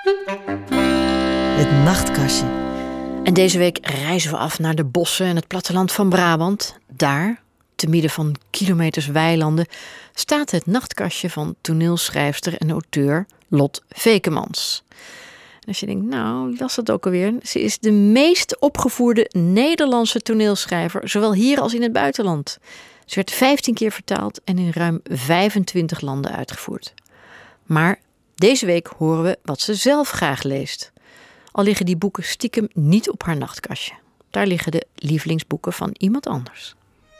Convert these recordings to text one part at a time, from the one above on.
Het nachtkastje. En deze week reizen we af naar de bossen en het platteland van Brabant. Daar, te midden van kilometers weilanden, staat het nachtkastje van toneelschrijfster en auteur Lot Vekemans. En als je denkt, nou, wie was dat ook alweer? Ze is de meest opgevoerde Nederlandse toneelschrijver, zowel hier als in het buitenland. Ze werd 15 keer vertaald en in ruim 25 landen uitgevoerd. Maar deze week horen we wat ze zelf graag leest. Al liggen die boeken stiekem niet op haar nachtkastje. Daar liggen de lievelingsboeken van iemand anders.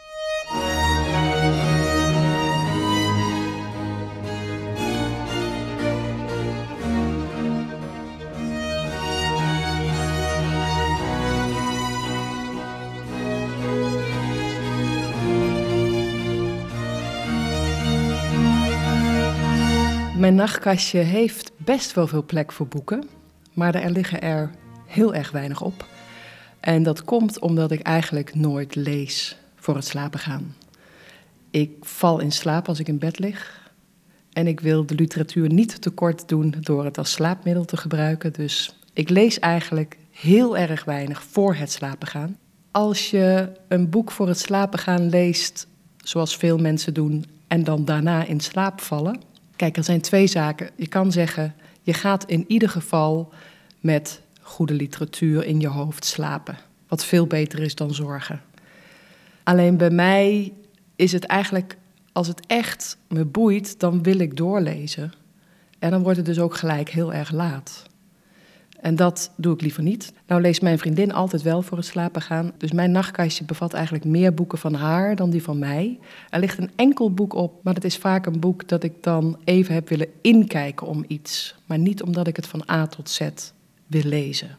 Mijn nachtkastje heeft best wel veel plek voor boeken, maar er liggen er heel erg weinig op. En dat komt omdat ik eigenlijk nooit lees voor het slapen gaan. Ik val in slaap als ik in bed lig. En ik wil de literatuur niet tekort doen door het als slaapmiddel te gebruiken. Dus ik lees eigenlijk heel erg weinig voor het slapen gaan. Als je een boek voor het slapen gaan leest, zoals veel mensen doen, en dan daarna in slaap vallen. Kijk, er zijn twee zaken. Je kan zeggen, je gaat in ieder geval met goede literatuur in je hoofd slapen. Wat veel beter is dan zorgen. Alleen bij mij is het eigenlijk, als het echt me boeit, dan wil ik doorlezen. En dan wordt het dus ook gelijk heel erg laat. En dat doe ik liever niet. Nou leest mijn vriendin altijd wel voor het slapen gaan. Dus mijn nachtkastje bevat eigenlijk meer boeken van haar dan die van mij. Er ligt een enkel boek op, maar dat is vaak een boek dat ik dan even heb willen inkijken om iets. Maar niet omdat ik het van A tot Z wil lezen.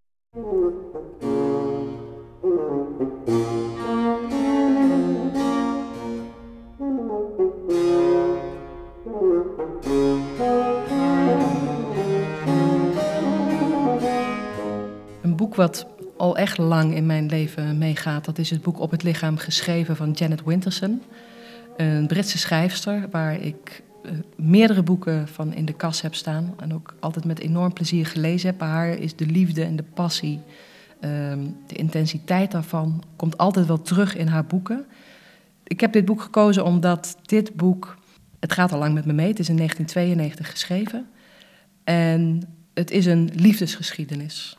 Een boek wat al echt lang in mijn leven meegaat, dat is het boek Op het lichaam geschreven van Janet Winterson. Een Britse schrijfster waar ik meerdere boeken van in de kas heb staan. En ook altijd met enorm plezier gelezen heb. Bij haar is de liefde en de passie, de intensiteit daarvan, komt altijd wel terug in haar boeken. Ik heb dit boek gekozen omdat dit boek, het gaat al lang met me mee. Het is in 1992 geschreven. En het is een liefdesgeschiedenis.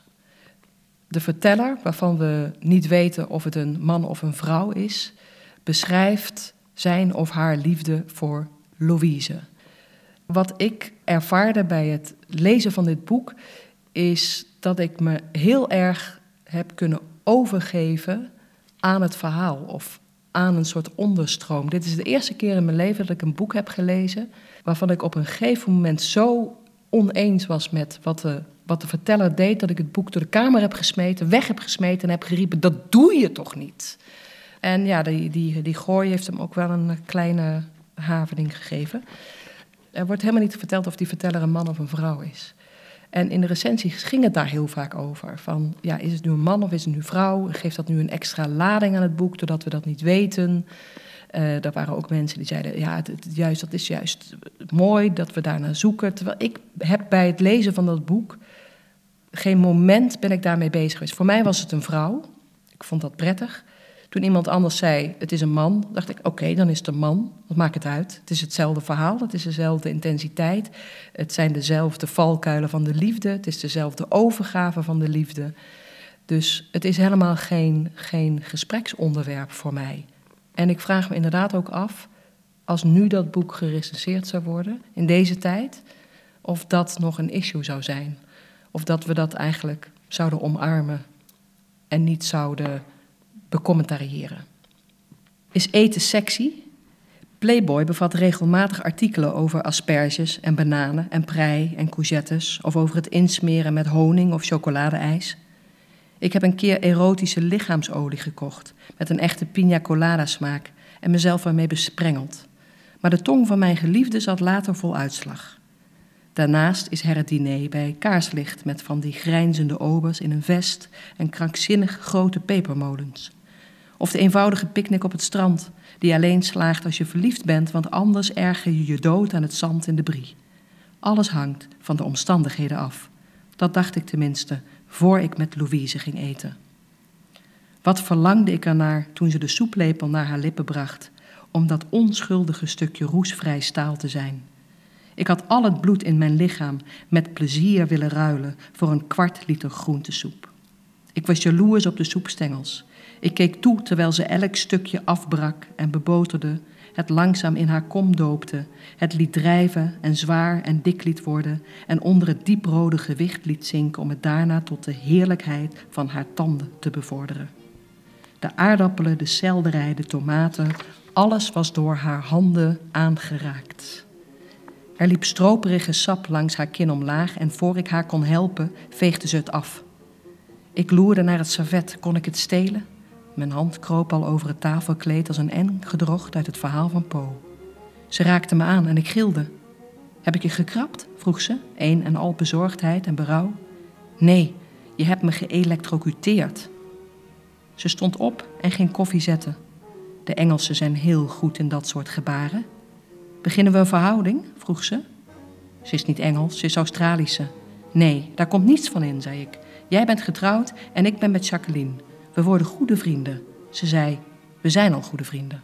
De verteller, waarvan we niet weten of het een man of een vrouw is, beschrijft zijn of haar liefde voor Louise. Wat ik ervaarde bij het lezen van dit boek is dat ik me heel erg heb kunnen overgeven aan het verhaal of aan een soort onderstroom. Dit is de eerste keer in mijn leven dat ik een boek heb gelezen waarvan ik op een gegeven moment zo oneens was met wat de verteller deed, dat ik het boek door de kamer heb gesmeten, weg heb gesmeten en heb geriepen, dat doe je toch niet? En ja, die gooi heeft hem ook wel een kleine havening gegeven. Er wordt helemaal niet verteld of die verteller een man of een vrouw is. En in de recensies ging het daar heel vaak over. Van, ja, is het nu een man of is het nu een vrouw? Geeft dat nu een extra lading aan het boek, doordat we dat niet weten? Er waren ook mensen die zeiden, ja, dat is juist mooi dat we daarnaar zoeken. Terwijl ik heb bij het lezen van dat boek geen moment ben ik daarmee bezig geweest. Voor mij was het een vrouw. Ik vond dat prettig. Toen iemand anders zei, het is een man, dacht ik, oké, dan is het een man. Wat maakt het uit? Het is hetzelfde verhaal, het is dezelfde intensiteit. Het zijn dezelfde valkuilen van de liefde. Het is dezelfde overgave van de liefde. Dus het is helemaal geen gespreksonderwerp voor mij. En ik vraag me inderdaad ook af, als nu dat boek gerecenseerd zou worden, in deze tijd, of dat nog een issue zou zijn. Of dat we dat eigenlijk zouden omarmen en niet zouden becommentariëren. Is eten sexy? Playboy bevat regelmatig artikelen over asperges en bananen en prei en courgettes, of over het insmeren met honing of chocoladeijs. Ik heb een keer erotische lichaamsolie gekocht met een echte piña colada smaak en mezelf ermee besprengeld. Maar de tong van mijn geliefde zat later vol uitslag. Daarnaast is er het diner bij kaarslicht met van die grijnzende obers in een vest en krankzinnig grote pepermolens. Of de eenvoudige picknick op het strand, die alleen slaagt als je verliefd bent, want anders erger je je dood aan het zand in de brie. Alles hangt van de omstandigheden af. Dat dacht ik tenminste, voor ik met Louise ging eten. Wat verlangde ik ernaar toen ze de soeplepel naar haar lippen bracht, om dat onschuldige stukje roestvrij staal te zijn. Ik had al het bloed in mijn lichaam met plezier willen ruilen voor een 1/4 liter groentesoep. Ik was jaloers op de soepstengels. Ik keek toe terwijl ze elk stukje afbrak en beboterde, het langzaam in haar kom doopte, het liet drijven en zwaar en dik liet worden en onder het dieprode gewicht liet zinken om het daarna tot de heerlijkheid van haar tanden te bevorderen. De aardappelen, de selderij, de tomaten, alles was door haar handen aangeraakt. Er liep stroperige sap langs haar kin omlaag en voor ik haar kon helpen, veegde ze het af. Ik loerde naar het servet, kon ik het stelen? Mijn hand kroop al over het tafelkleed als een eng gedrocht uit het verhaal van Poe. Ze raakte me aan en ik gilde. Heb ik je gekrapt? Vroeg ze, een en al bezorgdheid en berouw. Nee, je hebt me geëlektrocuteerd. Ze stond op en ging koffie zetten. De Engelsen zijn heel goed in dat soort gebaren. Beginnen we een verhouding? Vroeg ze. Ze is niet Engels, ze is Australische. Nee, daar komt niets van in, zei ik. Jij bent getrouwd en ik ben met Jacqueline. We worden goede vrienden. Ze zei, we zijn al goede vrienden.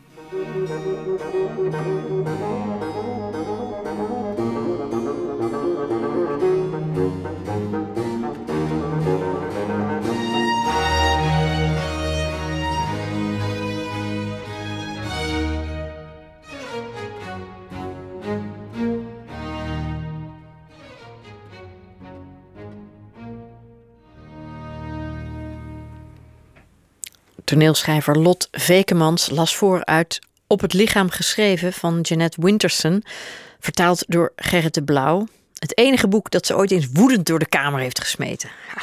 Toneelschrijver Lot Vekemans las voor uit Op het lichaam geschreven van Jeanette Winterson, vertaald door Gerrit de Blauw. Het enige boek dat ze ooit eens woedend door de kamer heeft gesmeten. Ja,